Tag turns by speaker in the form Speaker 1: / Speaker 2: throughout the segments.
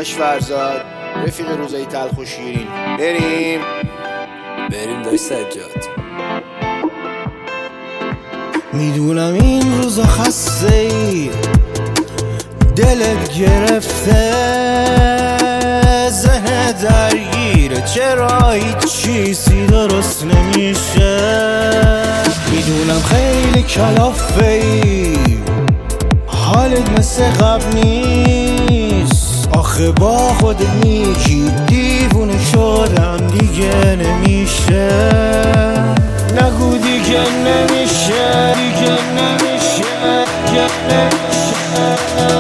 Speaker 1: داش فرزاد رفیق روزای تلخ و شیرین. بریم
Speaker 2: داش سجاد.
Speaker 3: میدونم این روزا خسته ای، دلت گرفته، ذهن درگیره، چرا هیچ چیزی درست نمیشه. میدونم خیلی کلافه ای، حالت مثل قبل نیست، آخه با خودت میگی دیوونه شدم دیگه نمیشه. نگو دیگه نمیشه، دیگه نمیشه، دیگه نمیشه.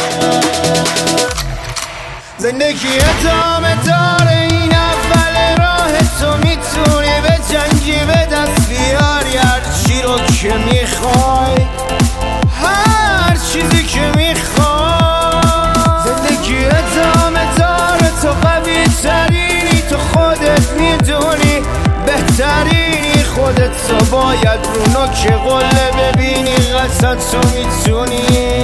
Speaker 3: زندگی ادامه داره، این اول راه، تو میتونی به جنگی به دست بیاری هر چی رو که میخوای، هر چیزی که میخوای. زندگی ادامه داره، تو قوی ترینی، تو خودت میدونی بهترینی، خودت تو باید رو نوک قله ببینی، قطعا تو میتونی.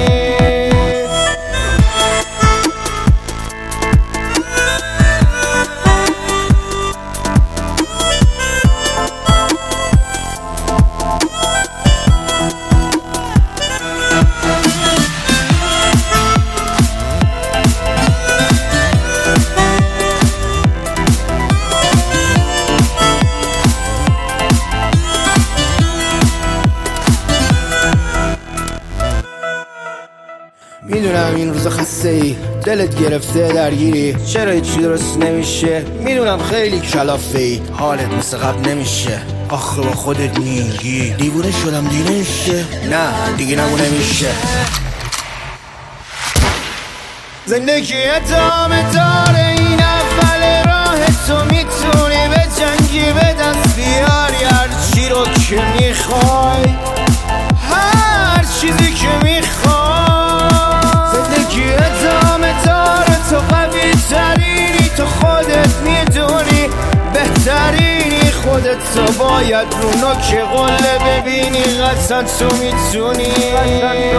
Speaker 3: میدونم این روزا خسته ای، دلت گرفته درگیری، چرا هیچی درست نمیشه. میدونم خیلی کلافه ای، حالت مثل قبل نمیشه، آخه با خودت میگی دیوونه شدم دیگه نمیشه. نه دیگه نمیشه. زندگی ادامه داره، این اول راه، تو میتونی به جنگی به دست بیاری هر چی رو که میخوای، هر چیزی که میخوای. زندگی ادامه داره، تو قوی ترینی، تو خودت میدونی بهترینی، خودت تو باید رو نوک قله ببینی، قطعا تو میتونی.